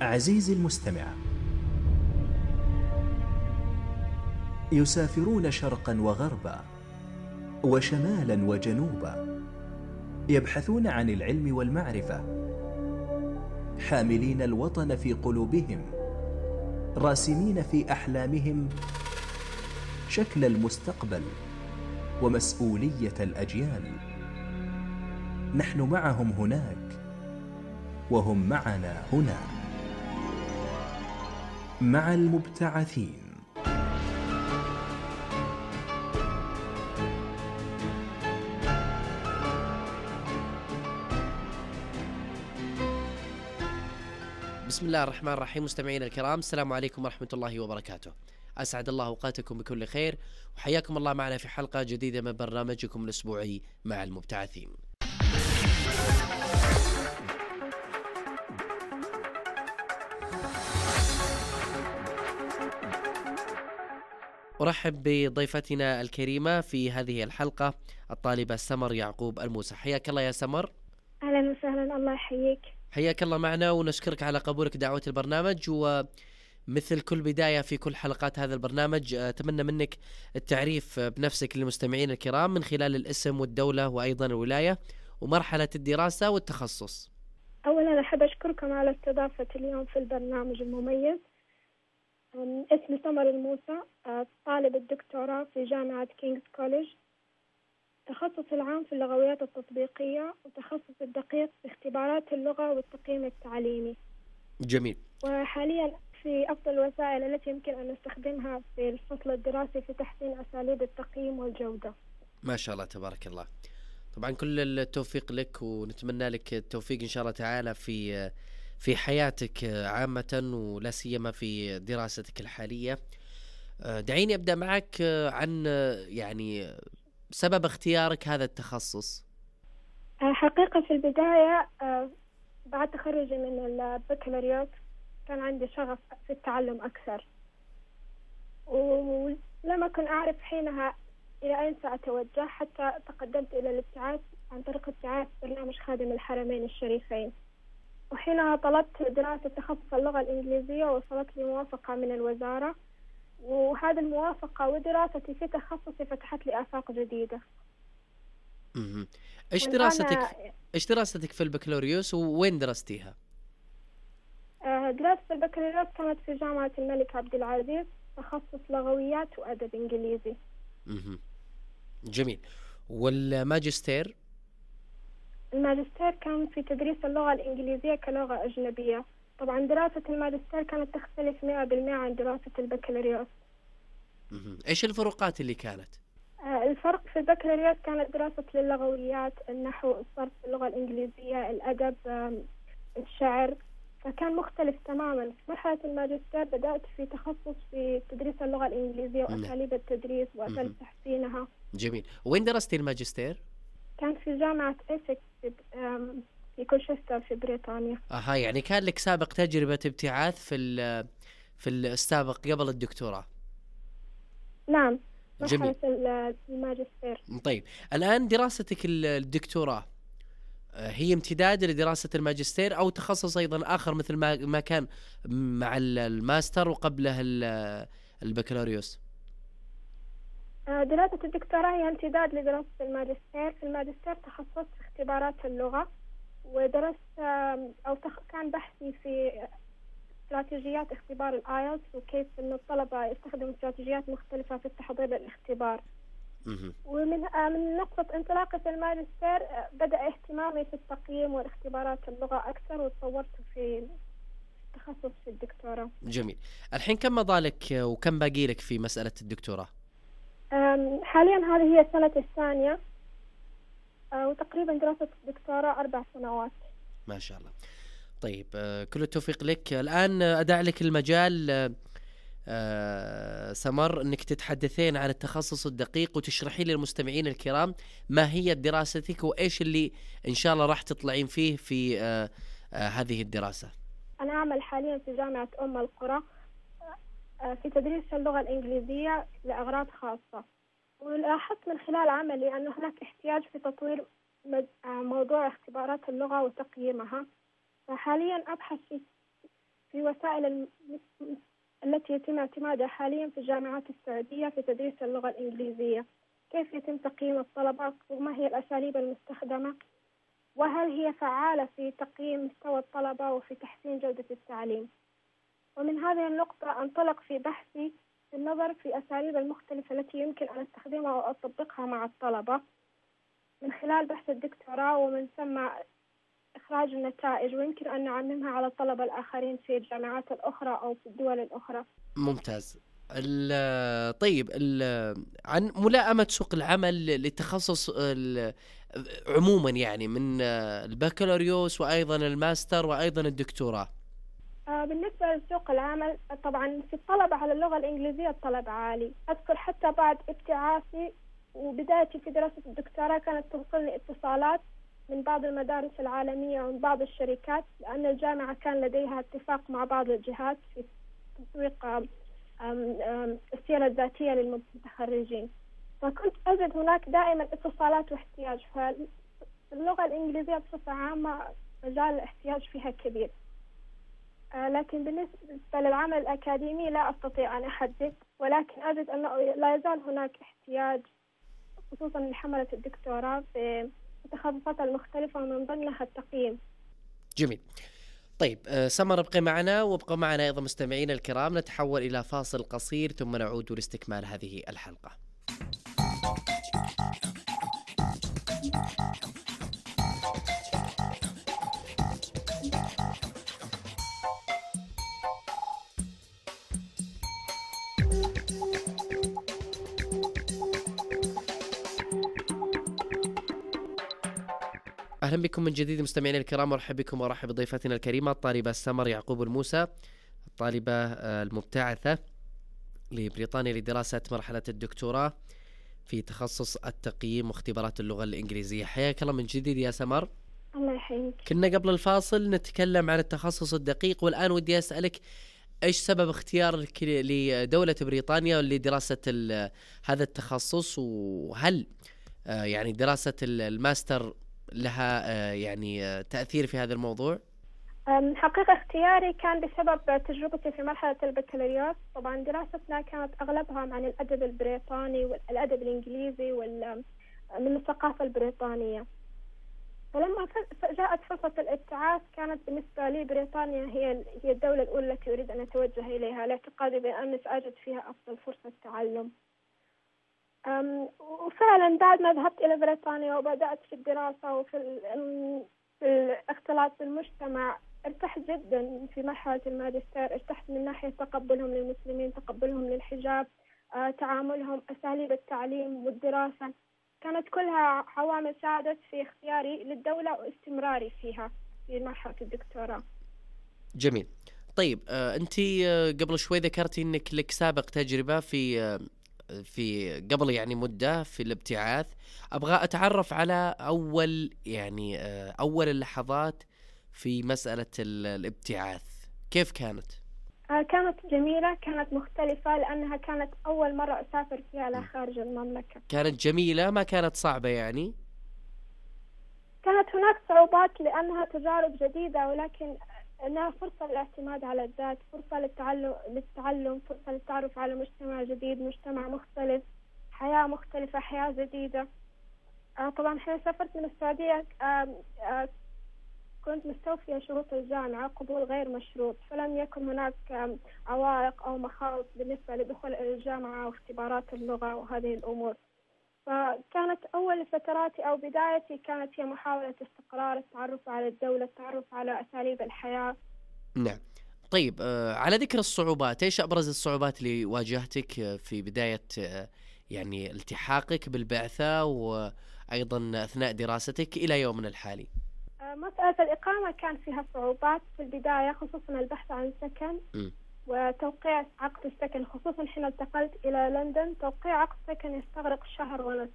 عزيزي المستمع، يسافرون شرقا وغربا وشمالا وجنوبا، يبحثون عن العلم والمعرفة، حاملين الوطن في قلوبهم، راسمين في أحلامهم شكل المستقبل ومسؤولية الأجيال. نحن معهم هناك وهم معنا هنا، مع المبتعثين. بسم الله الرحمن الرحيم. مستمعينا الكرام، السلام عليكم ورحمة الله وبركاته. أسعد الله أوقاتكم بكل خير، وحياكم الله معنا في حلقة جديدة من برنامجكم الأسبوعي مع المبتعثين. أرحب بضيفتنا الكريمة في هذه الحلقة الطالبة سمر يعقوب الموسى. حياك الله يا سمر. أهلا وسهلا، الله يحييك. حياك الله معنا، ونشكرك على قبولك دعوة البرنامج. ومثل كل بداية في كل حلقات هذا البرنامج أتمنى منك التعريف بنفسك للمستمعين الكرام من خلال الاسم والدولة وأيضا الولاية ومرحلة الدراسة والتخصص. أولا أحب أشكركم على استضافتي اليوم في البرنامج المميز. اسمي سمر الموسى، طالب الدكتوراه في جامعة كينغز كوليج، تخصص العام في اللغويات التطبيقية، وتخصص الدقيق في اختبارات اللغة والتقييم التعليمي. جميل. وحاليا في أفضل الوسائل التي يمكن أن نستخدمها في الفصل الدراسي في تحسين أساليب التقييم والجودة. ما شاء الله تبارك الله. طبعا كل التوفيق لك، ونتمنى لك التوفيق إن شاء الله تعالى في حياتك عامة، ولا سيما في دراستك الحالية. دعيني أبدأ معك عن يعني سبب اختيارك هذا التخصص. حقيقة في البداية بعد تخرجي من البكالوريوس كان عندي شغف في التعلم أكثر، ولم أكن أعرف حينها إلى أين سأتوجه، حتى تقدمت إلى الابتعاث عن طريق ابتعاث برنامج خادم الحرمين الشريفين. وحينها طلبت دراسة تخصص اللغة الإنجليزية، ووصلت لي موافقة من الوزارة، وهذه الموافقة ودراستي في تخصصي فتحت لي آفاق جديدة. إيش دراستك في البكالوريوس وين درستيها؟ دراسة البكالوريوس كانت في جامعة الملك عبد العزيز، تخصص لغويات وأدب إنجليزي. جميل. والماجستير؟ الماجستير كان في تدريس اللغة الإنجليزية كلغة أجنبية. طبعا دراسة الماجستير كانت تختلف 100% عن دراسة البكالوريوس. إيش الفروقات اللي كانت؟ الفرق في البكالوريوس كانت دراسة للغويات، النحو، الصرف، اللغة الإنجليزية، الأدب، الشعر، فكان مختلف تماما. في مرحلة الماجستير بدأت في تخصص في تدريس اللغة الإنجليزية وأساليب التدريس وأساليب تحسينها. جميل. وين درستي الماجستير؟ كان في جامعة إيسكس في كولشستر في بريطانيا. يعني كان لك سابق تجربة ابتعاث في السابق قبل الدكتوراه؟ نعم، جميل. مرحلة الماجستير. طيب، الآن دراستك الدكتوراه هي امتداد لدراسة الماجستير أو تخصص أيضا آخر مثل ما كان مع الماستر وقبله البكالوريوس؟ دراسة الدكتوراه هي امتداد لدراسة الماجستير. في الماجستير تخصصت في اختبارات اللغة، ودرست كان بحثي في استراتيجيات اختبار الآيلتس، وكيف أن الطلبة يستخدموا استراتيجيات مختلفة في التحضير للاختبار. ومن نقطة انطلاقي في الماجستير بدأ اهتمامي في التقييم والاختبارات اللغة أكثر، وتطورت في التخصص في الدكتوراه. جميل. الحين كم مضالك وكم باقي لك في مسألة الدكتوراه؟ حاليا هذه هي السنة الثانية، وتقريبا دراسة الدكتوراه 4 سنوات. ما شاء الله. طيب، كل التوفيق لك. الآن أدع لك المجال سمر أنك تتحدثين عن التخصص الدقيق، وتشرحي للمستمعين الكرام ما هي دراستك وإيش اللي إن شاء الله راح تطلعين فيه في هذه الدراسة. أنا أعمل حاليا في جامعة أم القرى في تدريس اللغة الإنجليزية لأغراض خاصة، ولاحظت من خلال عملي أن هناك احتياج في تطوير موضوع اختبارات اللغة وتقييمها. فحاليا أبحث في وسائل التي يتم اعتمادها حاليا في الجامعات السعودية في تدريس اللغة الإنجليزية. كيف يتم تقييم الطلبة وما هي الأساليب المستخدمة، وهل هي فعالة في تقييم مستوى الطلبة وفي تحسين جودة التعليم. ومن هذه النقطة أنطلق في بحثي النظر في الأساليب المختلفة التي يمكن أن أستخدمها وأطبقها مع الطلبة من خلال بحث الدكتوراه، ومن ثم إخراج النتائج، ويمكن أن نعممها على الطلبة الآخرين في الجامعات الأخرى أو في الدول الأخرى. ممتاز. طيب عن ملائمة سوق العمل لتخصص عموما، يعني من البكالوريوس وأيضا الماستر وأيضا الدكتوراه. بالنسبة لسوق العمل، طبعا في الطلب على اللغة الإنجليزية الطلب عالي. أذكر حتى بعد ابتعاثي وبدايتي في دراسة الدكتوراه كانت توصلني اتصالات من بعض المدارس العالمية ومن بعض الشركات، لأن الجامعة كان لديها اتفاق مع بعض الجهات في تسويق السيرة الذاتية للمتخرجين، فكنت أجد هناك دائما اتصالات واحتياج. فاللغة الإنجليزية بصفة عامة مجال الاحتياج فيها كبير، لكن بالنسبة للعمل الأكاديمي لا أستطيع أن أحدد، ولكن أجد أنه لا يزال هناك احتياج خصوصا لحملة الدكتوراه في التخصصات المختلفة ومن ضمنها التقييم. جميل. طيب سمر، ابقي معنا وابقوا معنا أيضا مستمعينا الكرام. نتحول إلى فاصل قصير ثم نعود لاستكمال هذه الحلقة. أهلا بكم من جديد مستمعينا الكرام، مرحبا بكم وارحب بضيفتنا الكريمة الطالبة سمر يعقوب الموسى، الطالبة المبتعثة لبريطانيا لدراسة مرحلة الدكتوراه في تخصص التقييم واختبارات اللغة الإنجليزية. حياك الله من جديد يا سمر. الله يحييك. كنا قبل الفاصل نتكلم عن التخصص الدقيق، والآن ودي أسألك إيش سبب اختيارك لدولة بريطانيا لدراسة هذا التخصص، وهل يعني دراسة الماستر لها يعني تأثير في هذا الموضوع؟ حقيقة اختياري كان بسبب تجربتي في مرحلة البكالوريوس. طبعا دراستنا كانت أغلبها عن الأدب البريطاني والأدب الإنجليزي من الثقافة البريطانية. فلما جاءت فرصة الابتعاث كانت بالنسبة لي بريطانيا هي الدولة الأولى التي أريد أن أتوجه إليها، لاعتقادي بأني سأجد فيها أفضل فرصة تعلم. وفعلا بعد ما ذهبت إلى بريطانيا وبدأت في الدراسة وفي الاختلاط بالمجتمع ارتحت جدا في مرحلة الماجستير. ارتحت من ناحية تقبلهم للمسلمين، تقبلهم للحجاب، تعاملهم، أساليب التعليم والدراسة، كانت كلها عوامل ساعدت في اختياري للدولة واستمراري فيها في مرحلة الدكتوراه. جميل. طيب أنت قبل شوي ذكرتي أنك لك سابق تجربة في قبل يعني مدة في الابتعاث. أبغى أتعرف على أول اللحظات في مسألة الابتعاث، كيف كانت؟ كانت جميلة، كانت مختلفة لأنها كانت أول مرة أسافر فيها إلى خارج المملكة. كانت جميلة، ما كانت صعبة يعني؟ كانت هناك صعوبات لأنها تجارب جديدة، ولكن أنها فرصة للاعتماد على الذات، فرصة للتعلم، فرصة للتعرف على مجتمع جديد، مجتمع مختلف، حياة مختلفة، حياة جديدة. طبعا حين سافرت من السعودية كنت مستوفية شروط الجامعة، قبول غير مشروط، فلم يكن هناك عوائق أو مخاوف بالنسبة لدخول الجامعة واختبارات اللغة وهذه الأمور. فكانت أول فتراتي أو بدايتي كانت هي محاولة استقرار، التعرف على الدولة، التعرف على أساليب الحياة. نعم. طيب على ذكر الصعوبات، إيش أبرز الصعوبات اللي واجهتك في بداية يعني التحاقك بالبعثة وأيضا أثناء دراستك إلى يومنا الحالي؟ مسألة الإقامة كان فيها صعوبات في البداية، خصوصا البحث عن سكن وتوقيع عقد السكن، خصوصا حين انتقلت إلى لندن. توقيع عقد سكن يستغرق شهر ونصف.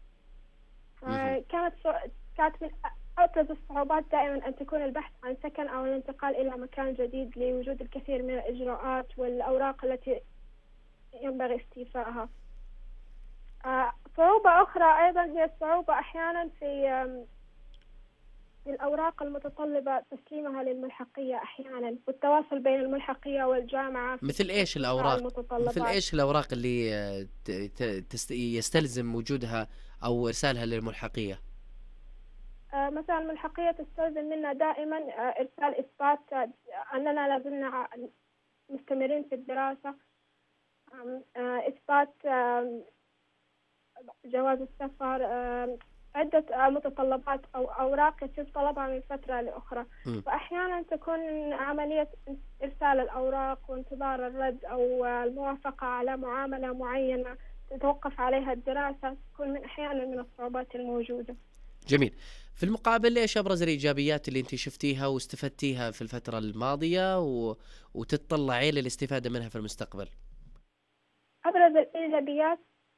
كانت من أبرز الصعوبات دائما أن تكون البحث عن سكن أو الانتقال إلى مكان جديد لوجود الكثير من الإجراءات والأوراق التي ينبغي استيفائها. صعوبة أخرى أيضا هي الصعوبة أحيانا في بالأوراق المتطلبة تسليمها للملحقية أحيانا، والتواصل بين الملحقية والجامعة. مثل إيش الأوراق اللي يستلزم وجودها أو إرسالها للملحقية؟ مثلا الملحقية تستلزم منا دائما إرسال إثبات أننا لازلنا مستمرين في الدراسة، إثبات جواز السفر، عدة متطلبات أو أوراق يتم طلبها من فترة لأخرى. فأحيانا تكون عملية إرسال الأوراق وانتظار الرد أو الموافقة على معاملة معينة تتوقف عليها الدراسة تكون أحيانا من الصعوبات الموجودة. جميل. في المقابل إيش أبرز الإيجابيات اللي أنت شفتيها واستفدتيها في الفترة الماضية وتتطلعين للاستفادة منها في المستقبل؟ أبرز الإيجابيات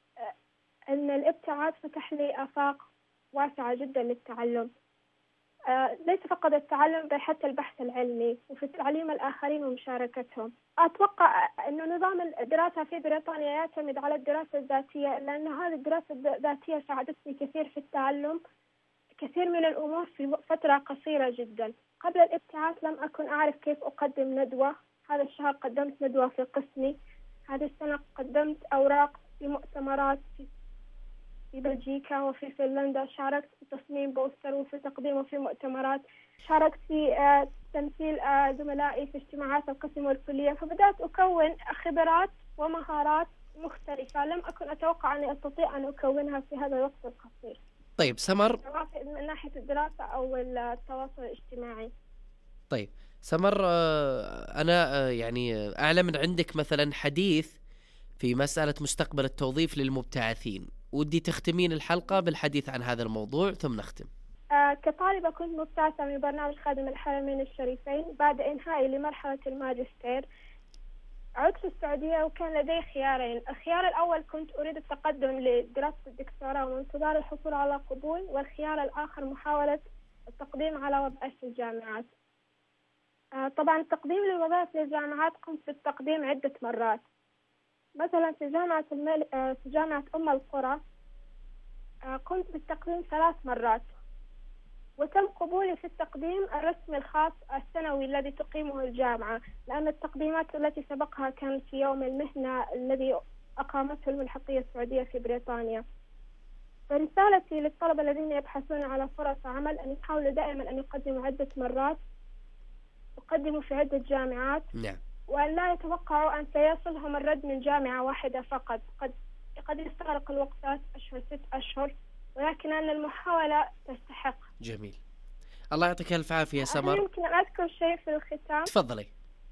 أن الابتعاث فتح لي آفاق واسعة جدا للتعلم، ليس فقط التعلم بل حتى البحث العلمي وفي تعليم الآخرين ومشاركتهم. أتوقع أن نظام الدراسة في بريطانيا يعتمد على الدراسة الذاتية، لأن هذه الدراسة الذاتية ساعدتني كثير في التعلم كثير من الأمور في فترة قصيرة جدا. قبل الابتعاث لم أكن أعرف كيف أقدم ندوة. هذا الشهر قدمت ندوة في قسمي، هذه السنة قدمت أوراق في مؤتمرات في بلجيكا وفي فنلندا، شاركت في تصميم بوستر وفي تقديمه في مؤتمرات، شاركت في تمثيل زملائي في اجتماعات القسم والكلية، فبدأت أكون خبرات ومهارات مختلفة لم أكن أتوقع أني أستطيع أن أكونها في هذا الوقت القصير. طيب سمر، من ناحية الدراسة أو التواصل الاجتماعي. طيب سمر، أنا يعني أعلم من عندك مثلا حديث في مسألة مستقبل التوظيف للمبتعثين، ودي تختمين الحلقة بالحديث عن هذا الموضوع ثم نختم. كطالبة كنت مبتعثة من برنامج خادم الحرمين الشريفين بعد إنهائي لمرحلة الماجستير. عدت السعودية وكان لدي خيارين. الخيار الأول كنت أريد التقدم لدراسة الدكتوراه وانتظار الحصول على قبول، والخيار الآخر محاولة التقديم على وظائف في الجامعات. طبعا التقديم للوظائف في الجامعات قمت بالتقديم عدة مرات، مثلا في جامعة أم القرى قمت بالتقديم 3 مرات، وتم قبولي في التقديم الرسمي الخاص السنوي الذي تقيمه الجامعة، لأن التقديمات التي سبقها كانت في يوم المهنة الذي أقامته الملحقية السعودية في بريطانيا. فرسالتي للطلبة الذين يبحثون على فرص عمل أن يحاولوا دائما أن يقدموا عدة مرات، يقدموا في عدة جامعات، نعم، وأن لا يتوقعوا أن سيصلهم الرد من جامعة واحدة فقط. قد يستغرق الوقت 3 أشهر 6 أشهر، ولكن أن المحاولة تستحق. جميل، الله يعطيك ألف عافية يا سمر. يمكن أن أذكر شيء في الختام؟ تفضلي.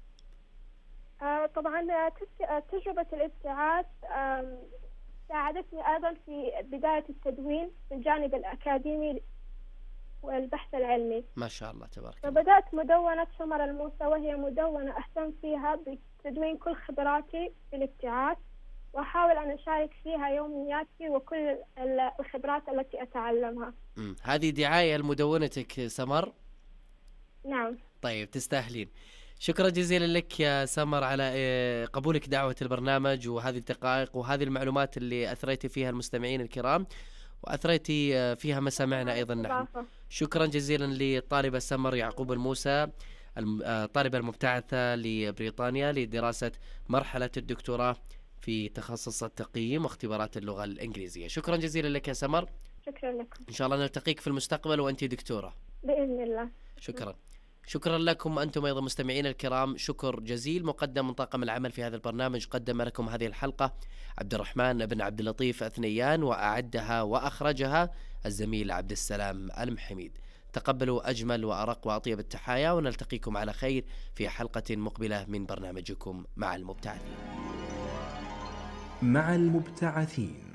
طبعا تجربة الابتعاث ساعدتني أيضا في بداية التدوين في الجانب الأكاديمي والبحث العلمي. ما شاء الله تبارك الله. فبدأت مدونة سمر الموسى، وهي مدونة أهتم فيها بتدوين كل خبراتي في الابتعاث، وأحاول أن أشارك فيها يومياتي وكل الخبرات التي أتعلمها. هذه دعاية لمدونتك سمر؟ نعم. طيب تستاهلين. شكرا جزيلا لك يا سمر على قبولك دعوة البرنامج وهذه الدقائق وهذه المعلومات اللي أثريتي فيها المستمعين الكرام وأثريتي فيها مسامعنا أيضا نحن. شكرا جزيلا للطالبة سمر يعقوب الموسى، الطالبة المبتعثة لبريطانيا لدراسة مرحلة الدكتوراه في تخصص التقييم واختبارات اللغة الإنجليزية. شكرا جزيلا لك يا سمر. شكرا لكم. إن شاء الله نلتقيك في المستقبل وأنت دكتورة بإذن الله. شكرا لكم أنتم أيضا مستمعين الكرام. شكر جزيل مقدم من طاقم العمل في هذا البرنامج. قدم لكم هذه الحلقة عبد الرحمن بن عبد اللطيف أثنيان، وأعدها وأخرجها الزميل عبد السلام المحميد. تقبلوا أجمل وأرق وأطيب التحايا، ونلتقيكم على خير في حلقة مقبلة من برنامجكم مع المبتعثين. مع المبتعثين.